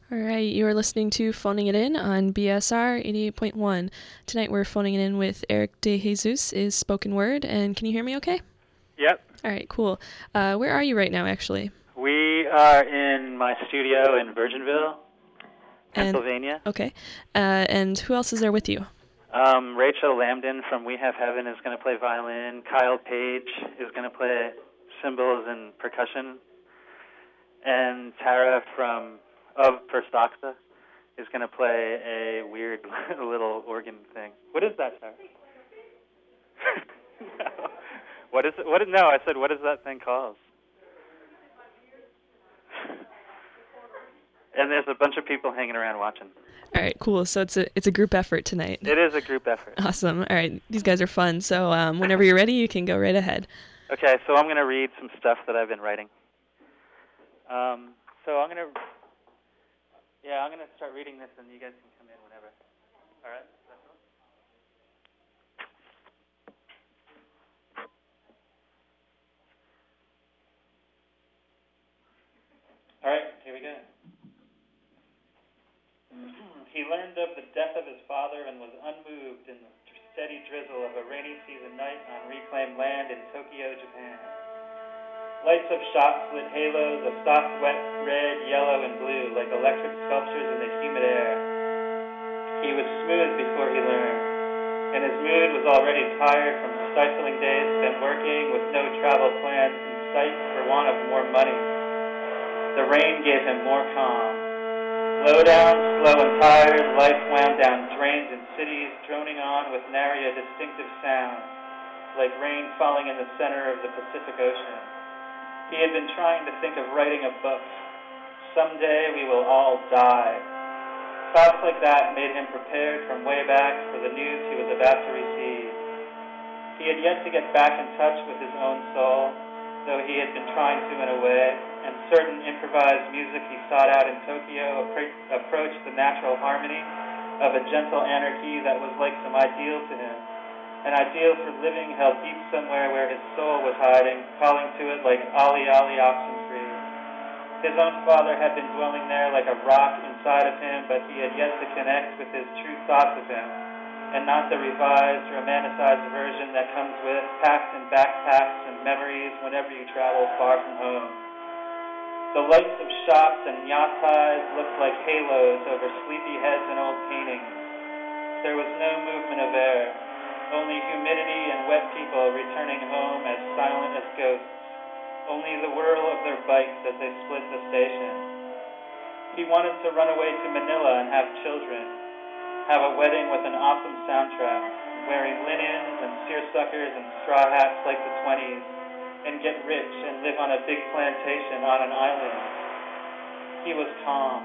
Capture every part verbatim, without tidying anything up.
All right, you are listening to Phoning It In on B S R eighty-eight point one. Tonight we're phoning it in with Eric De Jesus is spoken word, and can you hear me okay? Yep. All right, cool. Uh, where are you right now, actually? We are in my studio in Virginville, Pennsylvania. And, okay. Uh, and who else is there with you? Um, Rachel Lambden from We Have Heaven is going to play violin. Kyle Page is going to play cymbals and percussion. And Tara from of Perstoxa is going to play a weird little organ thing. What is that, Tara? No. What is it? What? No, I said, what is that thing called? And there's a bunch of people hanging around watching. All right, cool. So it's a it's a group effort tonight. It is a group effort. Awesome. All right, these guys are fun. So um, whenever you're ready, you can go right ahead. Okay, so I'm going to read some stuff that I've been writing. Um, so I'm going to, yeah, I'm going to start reading this, and you guys can come in whenever. All right? All right, here we go. He learned of the death of his father and was unmoved in the steady drizzle of a rainy season night on reclaimed land in Tokyo, Japan. Lights of shops lit halos of soft, wet red, yellow, and blue like electric sculptures in the humid air. He was smooth before he learned, and his mood was already tired from the stifling days spent working with no travel plans in sight for want of more money. The rain gave him more calm. Low down, slow and tired, life wound down drains in cities, droning on with nary a distinctive sound, like rain falling in the center of the Pacific Ocean. He had been trying to think of writing a book. Someday we will all die. Thoughts like that made him prepared from way back for the news he was about to receive. He had yet to get back in touch with his own soul, though he had been trying to in a way, and certain improvised music he sought out in Tokyo appro- approached the natural harmony of a gentle anarchy that was like some ideal to him, an ideal for living held deep somewhere where his soul was hiding, calling to it like Ali Ali Oxenfree. His own father had been dwelling there like a rock inside of him, but he had yet to connect with his true thoughts of him, and not the revised, romanticized version that comes with, packed in backpacks and memories whenever you travel far from home. The lights of shops and yatais looked like halos over sleepy heads and old paintings. There was no movement of air, only humidity and wet people returning home as silent as ghosts, only the whirl of their bikes as they split the station. He wanted to run away to Manila and have children, have a wedding with an awesome soundtrack, wearing linens and seersuckers and straw hats like the twenties, and get rich and live on a big plantation on an island. He was calm.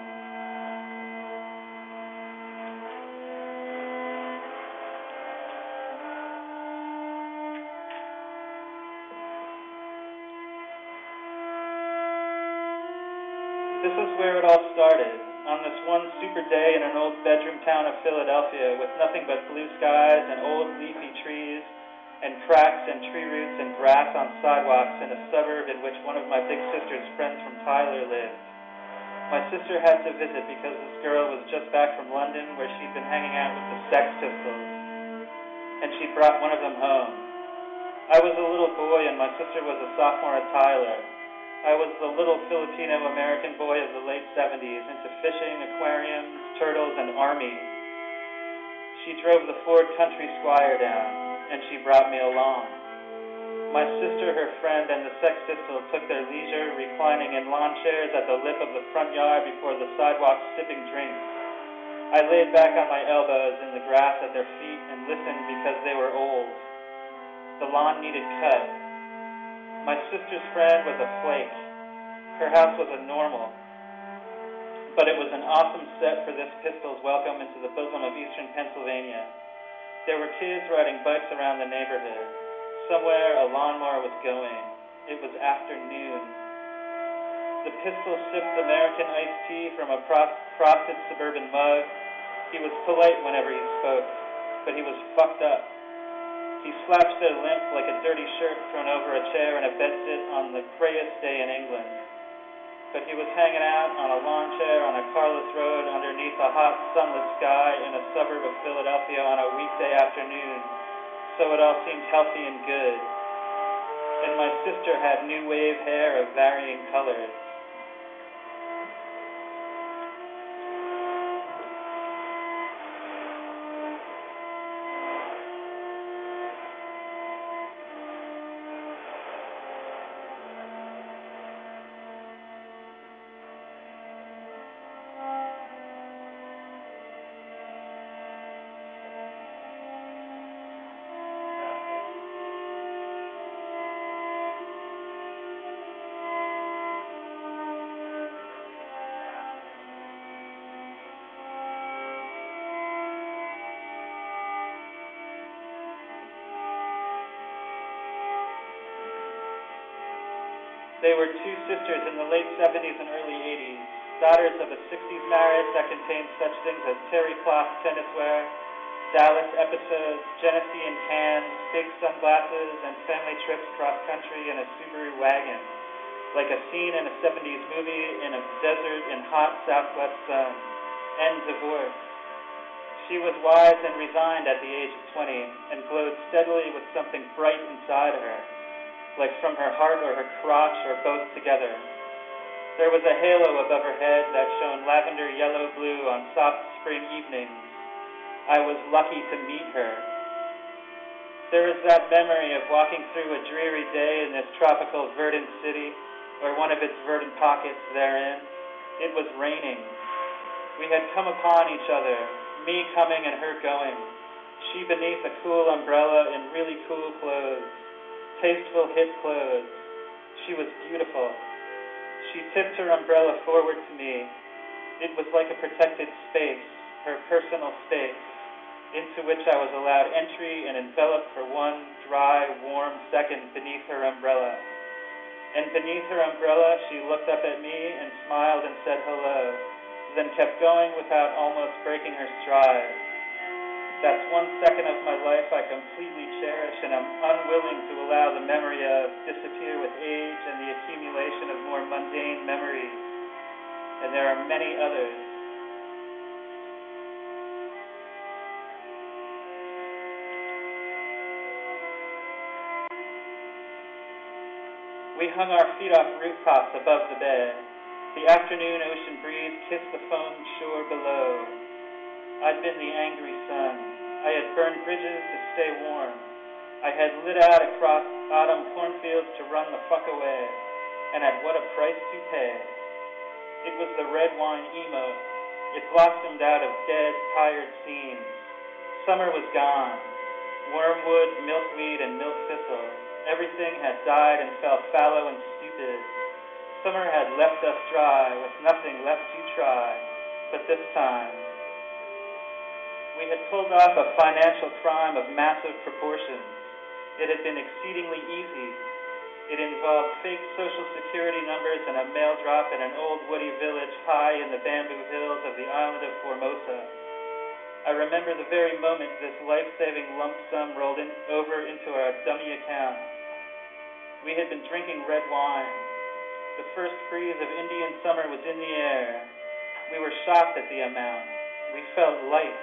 This is where it all started, on this one super day in an old bedroom town of Philadelphia with nothing but blue skies and old leafy trees and cracks and tree roots and grass on sidewalks in a suburb in which one of my big sister's friends from Tyler lived. My sister had to visit because this girl was just back from London where she'd been hanging out with the Sex Pistols, and she brought one of them home. I was a little boy and my sister was a sophomore at Tyler. I was the little Filipino-American boy of the late seventies, into fishing, aquariums, turtles, and army. She drove the Ford Country Squire down, and she brought me along. My sister, her friend, and the Sex Pistols took their leisure, reclining in lawn chairs at the lip of the front yard before the sidewalk, sipping drinks. I laid back on my elbows in the grass at their feet and listened because they were old. The lawn needed cut. My sister's friend was a flake. Her house was a normal. But it was an awesome set for this Pistol's welcome into the bosom of eastern Pennsylvania. There were kids riding bikes around the neighborhood. Somewhere a lawnmower was going. It was afternoon. The Pistol sipped American iced tea from a frosted suburban mug. He was polite whenever he spoke, but he was fucked up. He slouched there limp like a dirty shirt thrown over a chair in a bedsit on the grayest day in England. but he was hanging out on a lawn chair on a carless road underneath a hot, sunless sky in a suburb of Philadelphia on a weekday afternoon, so it all seemed healthy and good. And my sister had new wave hair of varying colors. They were two sisters in the late seventies and early eighties, daughters of a sixties marriage that contained such things as terry cloth tennis wear, Dallas episodes, Genesee in cans, big sunglasses, and family trips cross-country in a Subaru wagon, like a scene in a seventies movie in a desert in hot southwest sun, and divorce. She was wise and resigned at the age of twenty and glowed steadily with something bright inside her, like from her heart or her crotch or both together. There was a halo above her head that shone lavender yellow blue on soft spring evenings. I was lucky to meet her. There is that memory of walking through a dreary day in this tropical verdant city, or one of its verdant pockets therein. It was raining. We had come upon each other, me coming and her going, she beneath a cool umbrella in really cool clothes. Tasteful hip clothes. She was beautiful. She tipped her umbrella forward to me. It was like a protected space, her personal space, into which I was allowed entry and enveloped for one dry, warm second beneath her umbrella. And beneath her umbrella, she looked up at me and smiled and said hello, then kept going without almost breaking her stride. That's one second of my life I completely cherish, and I'm unwilling to allow the memory of disappear with age and the accumulation of more mundane memories. And there are many others. We hung our feet off rooftops above the bed. The afternoon ocean breeze kissed the foamed shore below. I'd been the angry sun. I had burned bridges to stay warm. I had lit out across autumn cornfields to run the fuck away. And at what a price to pay. It was the red wine emo. It blossomed out of dead, tired seams. Summer was gone. Wormwood, milkweed, and milk thistle. Everything had died and fell fallow and stupid. Summer had left us dry, with nothing left to try. But this time, we had pulled off a financial crime of massive proportions. It had been exceedingly easy. It involved fake social security numbers and a mail drop in an old woody village high in the bamboo hills of the island of Formosa. I remember the very moment this life-saving lump sum rolled in, over into our dummy account. We had been drinking red wine. The first breeze of Indian summer was in the air. We were shocked at the amount. We felt light.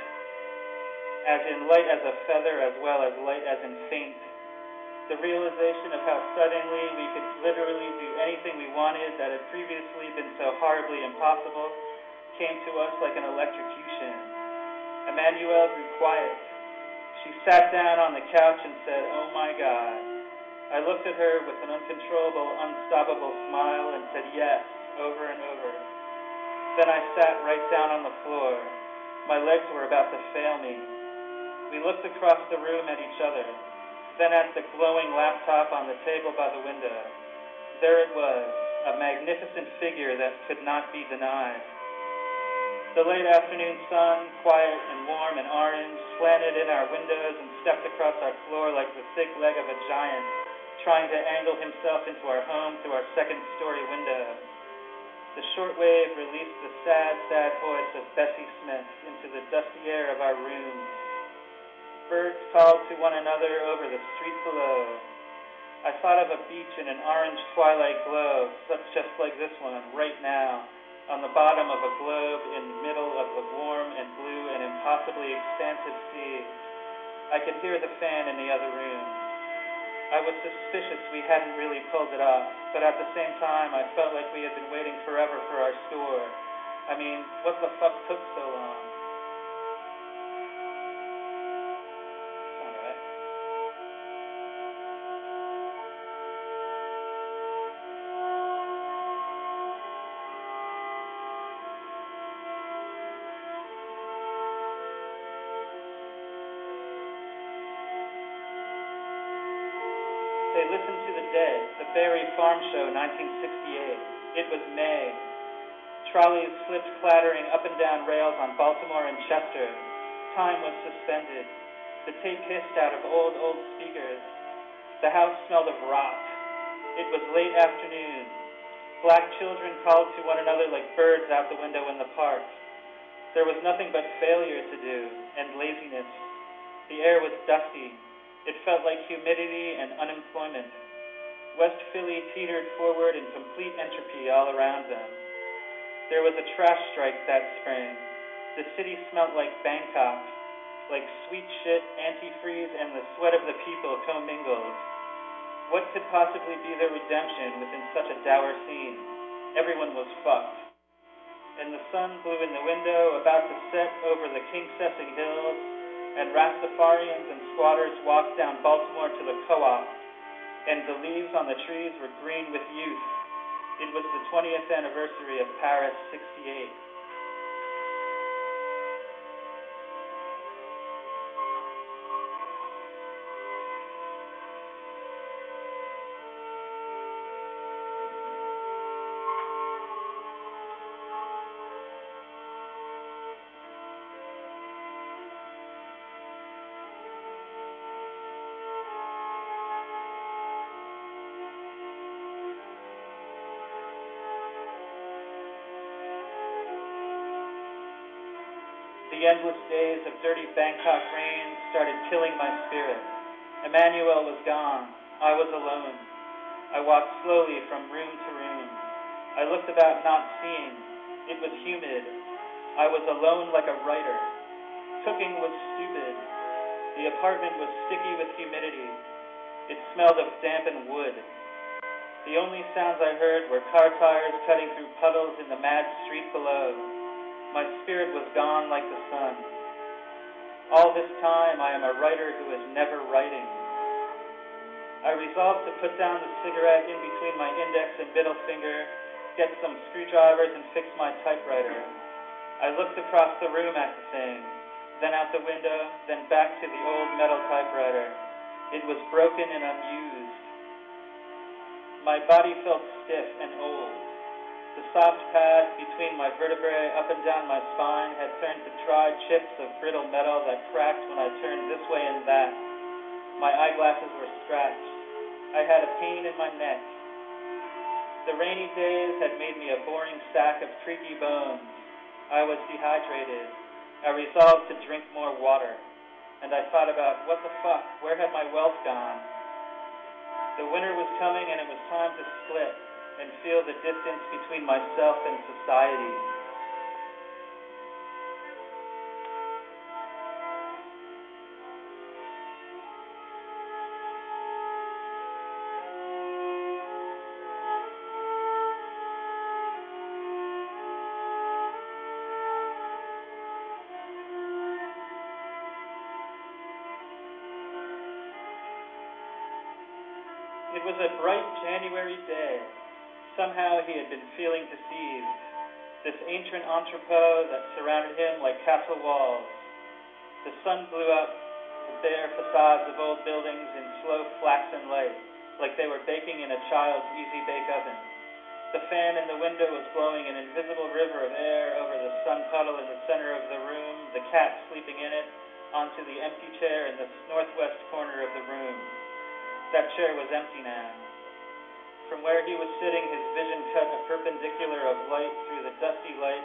As in light as a feather, as well as light as in faint. The realization of how suddenly we could literally do anything we wanted that had previously been so horribly impossible came to us like an electrocution. Emmanuelle grew quiet. She sat down on the couch and said, "Oh my God." I looked at her with an uncontrollable, unstoppable smile and said yes, over and over. Then I sat right down on the floor. My legs were about to fail me. We looked across the room at each other, then at the glowing laptop on the table by the window. There it was, a magnificent figure that could not be denied. The late afternoon sun, quiet and warm and orange, slanted in our windows and stepped across our floor like the thick leg of a giant, trying to angle himself into our home through our second-story window. The shortwave released the sad, sad voice of Bessie Smith into the dusty air of our rooms. Birds called to one another over the street below. I thought of a beach in an orange twilight glow, such just like this one, right now, on the bottom of a globe in the middle of a warm and blue and impossibly expansive sea. I could hear the fan in the other room. I was suspicious we hadn't really pulled it off, but at the same time, I felt like we had been waiting forever for our score. I mean, what the fuck took so long? All right. They listened to The Dead, the Barry Farm Show, nineteen sixty-eight. It was May. Trolleys slipped clattering up and down rails on Baltimore and Chester. Time was suspended. The tape hissed out of old, old speakers. The house smelled of rot. It was late afternoon. Black children called to one another like birds out the window in the park. There was nothing but failure to do, and laziness. The air was dusty. It felt like humidity and unemployment. West Philly teetered forward in complete entropy all around them. There was a trash strike that spring. The city smelt like Bangkok, like sweet shit, antifreeze, and the sweat of the people commingled. What could possibly be their redemption within such a dour scene? Everyone was fucked. And the sun blew in the window, about to set over the King-Sessing Hills, and Rastafarians and squatters walked down Baltimore to the co-op, and the leaves on the trees were green with youth. It was the twentieth anniversary of Paris sixty-eight. The endless days of dirty Bangkok rain started killing my spirit. Emmanuel was gone. I was alone. I walked slowly from room to room. I looked about not seeing. It was humid. I was alone like a writer. Cooking was stupid. The apartment was sticky with humidity. It smelled of dampened wood. The only sounds I heard were car tires cutting through puddles in the mad street below. My spirit was gone like the sun. All this time, I am a writer who is never writing. I resolved to put down the cigarette in between my index and middle finger, get some screwdrivers, and fix my typewriter. I looked across the room at the thing, then out the window, then back to the old metal typewriter. It was broken and unused. My body felt stiff and old. The soft pad between my vertebrae up and down my spine had turned to dry chips of brittle metal that cracked when I turned this way and that. My eyeglasses were scratched. I had a pain in my neck. The rainy days had made me a boring sack of creaky bones. I was dehydrated. I resolved to drink more water. And I thought about, what the fuck, where had my wealth gone? The winter was coming and it was time to split and feel the distance between myself and society. It was a bright January day. Somehow he had been feeling deceived. This ancient entrepot that surrounded him like castle walls. The sun blew up the bare facades of old buildings in slow flaxen light, like they were baking in a child's easy-bake oven. The fan in the window was blowing an invisible river of air over the sun puddle in the center of the room, the cat sleeping in it, onto the empty chair in the northwest corner of the room. That chair was empty now. From where he was sitting, his vision cut a perpendicular of light through the dusty light.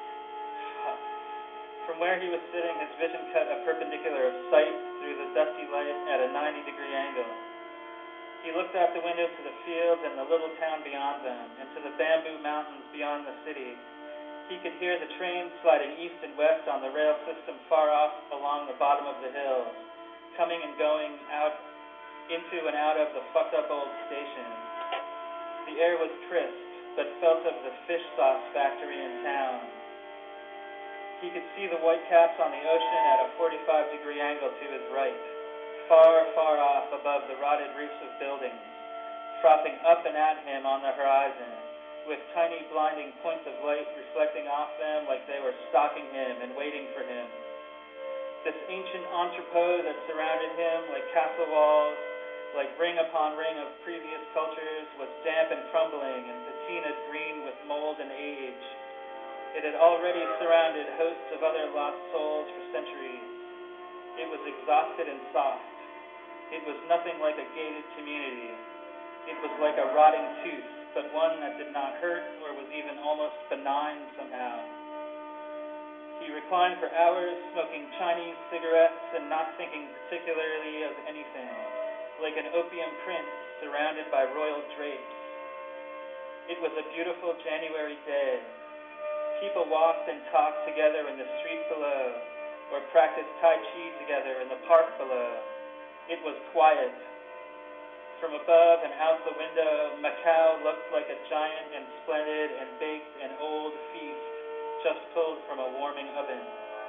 From where he was sitting, his vision cut a perpendicular of sight through the dusty light at a ninety degree angle. He looked out the window to the fields and the little town beyond them, and to the bamboo mountains beyond the city. He could hear the trains sliding east and west on the rail system far off along the bottom of the hill, coming and going out into and out of the fucked up old station. The air was crisp, but felt of the fish sauce factory in town. He could see the white caps on the ocean at a forty-five degree angle to his right, far, far off above the rotted roofs of buildings, frothing up and at him on the horizon, with tiny blinding points of light reflecting off them like they were stalking him and waiting for him. This ancient entrepot that surrounded him like castle walls, like ring upon ring of previous cultures, was damp and crumbling and patinaed green with mold and age. It had already surrounded hosts of other lost souls for centuries. It was exhausted and soft. It was nothing like a gated community. It was like a rotting tooth, but one that did not hurt or was even almost benign somehow. He reclined for hours, smoking Chinese cigarettes and not thinking particularly of anything, like an opium prince surrounded by royal drapes. It was a beautiful January day. People walked and talked together in the street below, or practiced Tai Chi together in the park below. It was quiet. From above and out the window, Macau looked like a giant and splendid and baked and old feast just pulled from a warming oven.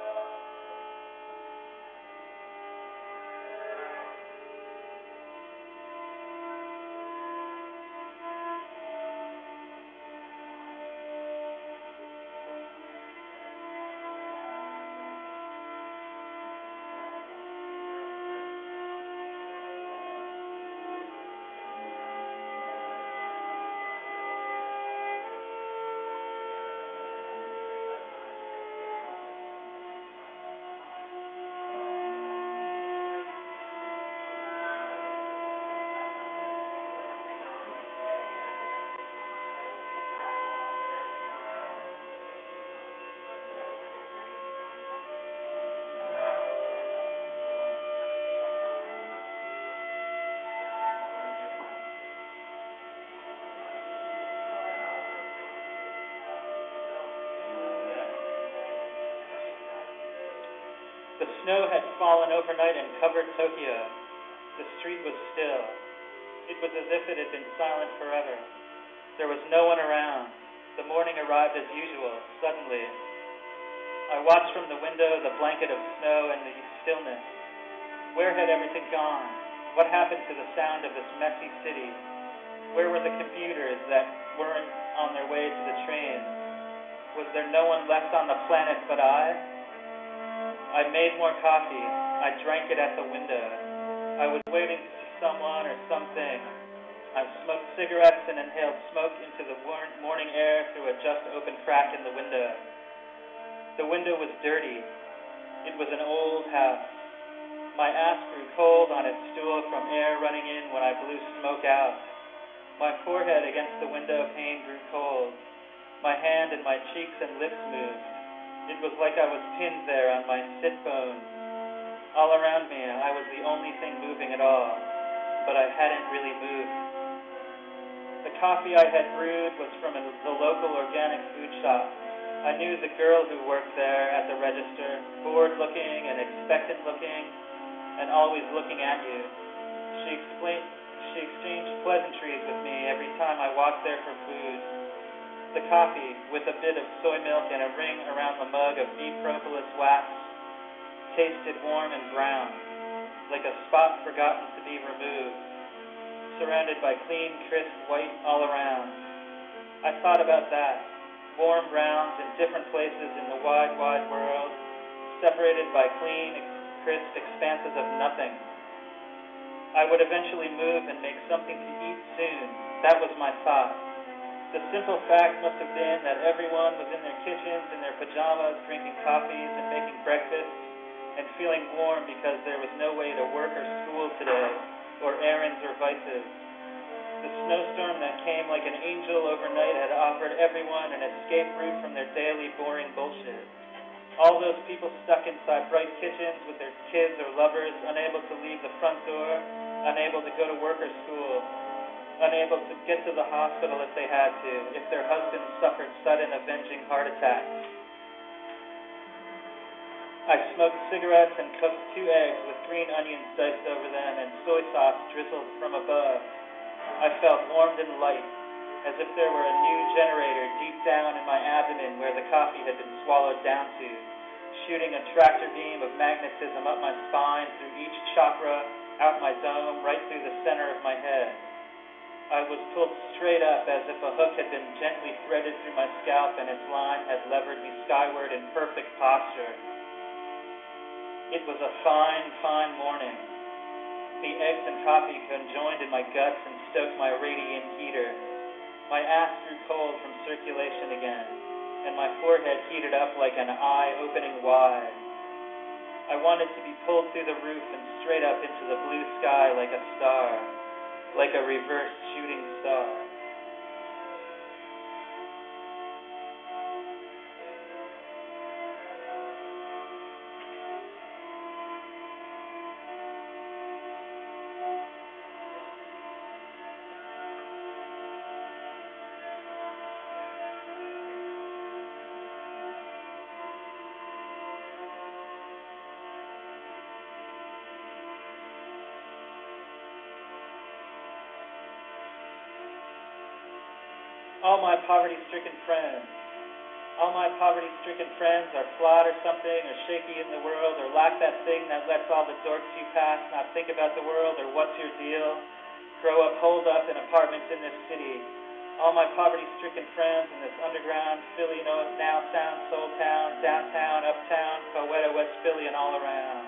The snow had fallen overnight and covered Tokyo. The street was still. It was as if it had been silent forever. There was no one around. The morning arrived as usual, suddenly. I watched from the window the blanket of snow and the stillness. Where had everything gone? What happened to the sound of this messy city? Where were the computers that weren't on their way to the train? Was there no one left on the planet but I? I made more coffee. I drank it at the window. I was waiting to see someone or something. I smoked cigarettes and inhaled smoke into the morning air through a just open crack in the window. The window was dirty. It was an old house. My ass grew cold on its stool from air running in when I blew smoke out. My forehead against the window pane grew cold. My hand and my cheeks and lips moved. It was like I was pinned there on my sit bones. All around me, I was the only thing moving at all, but I hadn't really moved. The coffee I had brewed was from a, the local organic food shop. I knew the girl who worked there at the register, bored-looking and expectant-looking, and always looking at you. She explained, she exchanged pleasantries with me every time I walked there for food. The coffee, with a bit of soy milk and a ring around the mug of bee propolis wax, tasted warm and brown, like a spot forgotten to be removed, surrounded by clean, crisp white all around. I thought about that, warm browns in different places in the wide, wide world, separated by clean, crisp expanses of nothing. I would eventually move and make something to eat soon. That was my thought. The simple fact must have been that everyone was in their kitchens, in their pajamas, drinking coffees and making breakfast, and feeling warm because there was no way to work or school today, or errands or vices. The snowstorm that came like an angel overnight had offered everyone an escape route from their daily boring bullshit. All those people stuck inside bright kitchens with their kids or lovers, unable to leave the front door, unable to go to work or school, unable to get to the hospital if they had to, if their husbands suffered sudden avenging heart attacks. I smoked cigarettes and cooked two eggs with green onions diced over them and soy sauce drizzled from above. I felt warmed and light, as if there were a new generator deep down in my abdomen where the coffee had been swallowed down to, shooting a tractor beam of magnetism up my spine, through each chakra, out my dome, right through the center of my head. I was pulled straight up as if a hook had been gently threaded through my scalp and its line had levered me skyward in perfect posture. It was a fine, fine morning. The eggs and coffee conjoined in my guts and stoked my radiant heater. My ass grew cold from circulation again, and my forehead heated up like an eye opening wide. I wanted to be pulled through the roof and straight up into the blue sky like a star, like a reverse shooting star. All my poverty-stricken friends, all my poverty-stricken friends are flawed or something, or shaky in the world, or lack that thing that lets all the dorks you pass not think about the world, or what's your deal? Grow up, holed up in apartments in this city. All my poverty-stricken friends in this underground Philly now sound soul town, downtown, uptown, Coweta, West Philly, and all around.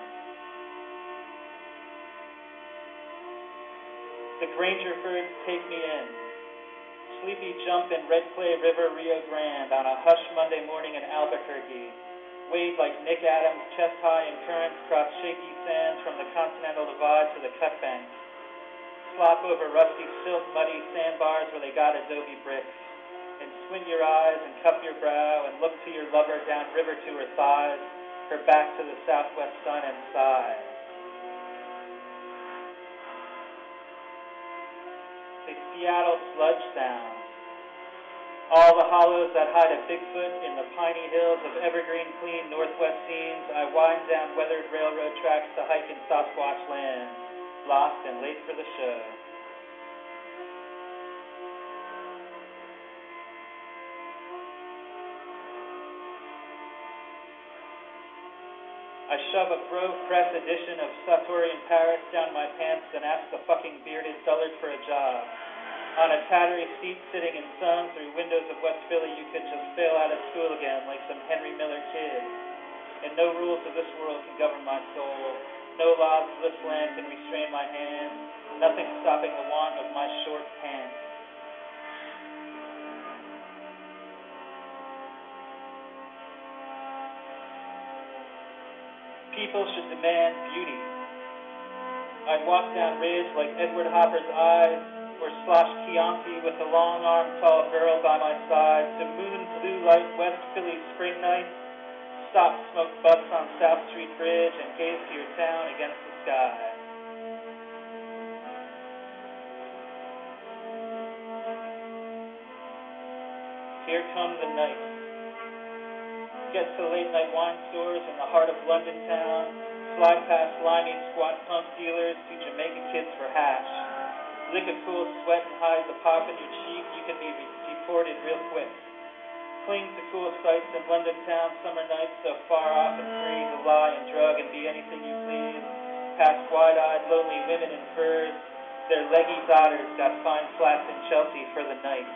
The Grangerfords take me in. Sleepy jump in Red Clay River, Rio Grande on a hush Monday morning in Albuquerque. Wade like Nick Adams, chest high in currents across shaky sands from the Continental Divide to the Cut Bank. Slop over rusty silt, muddy sandbars where they got adobe bricks. And squint your eyes and cup your brow and look to your lover down river to her thighs, her back to the southwest sun and sigh. The Seattle sludge sound. All the hollows that hide a Bigfoot in the piney hills of evergreen clean northwest scenes, I wind down weathered railroad tracks to hike in Sasquatch land, lost and late for the show. I shove a Grove Press edition of Sartorian Paris down my pants and ask the fucking bearded dullard for a job. On a tattery seat sitting in sun through windows of West Philly, you could just fail out of school again like some Henry Miller kid. And no rules of this world can govern my soul. No laws of this land can restrain my hands. Nothing stopping the want of my short pants. People should demand beauty. I'd walk down ridge like Edward Hopper's eyes, or slosh Chianti with a long-armed tall girl by my side, to moon blue light West Philly spring nights, stop smoke butts on South Street Bridge, and gaze to your town against the sky. Here come the nights. Get to late-night wine stores in the heart of London town, slide past limey squat punk dealers to Jamaica kids for hash. Lick a cool sweat and hide the pop in your cheek, you can be deported real quick. Cling to cool sights in London town, summer nights so far off and free to lie and drug and be anything you please. Past wide-eyed, lonely women in furs, their leggy daughters got fine flats in Chelsea for the night.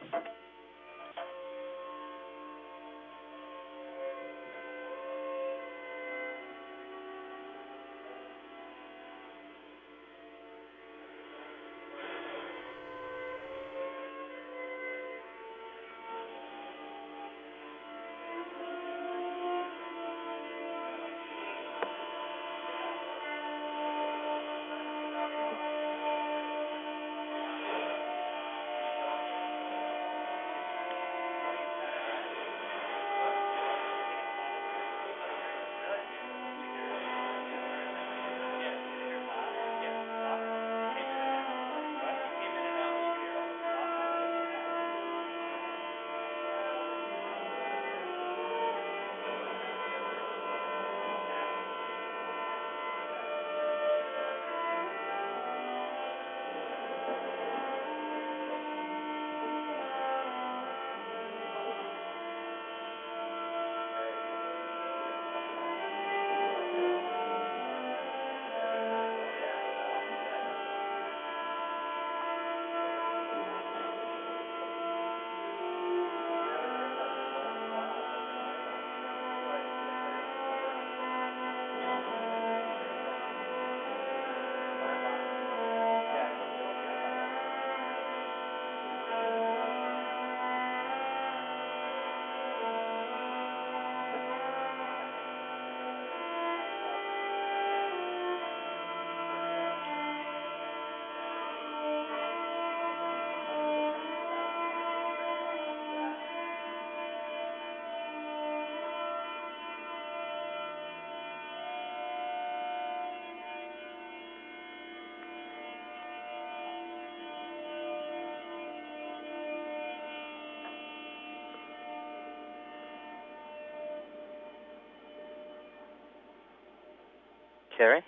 Carrie?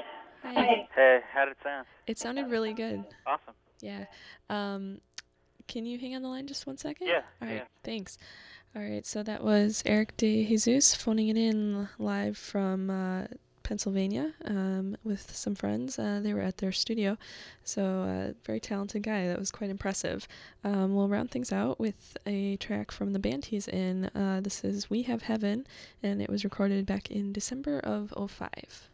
Hi. Hey, how did it sound? It sounded really good. Awesome. Yeah. Um, can you hang on the line just one second? Yeah. All right, yeah. thanks. All right, so that was Eric De Jesus phoning it in live from uh, Pennsylvania um, with some friends. Uh, they were at their studio, so uh, very talented guy. That was quite impressive. Um, we'll round things out with a track from the band he's in. Uh, this is We Have Heaven, and it was recorded back in December of oh five.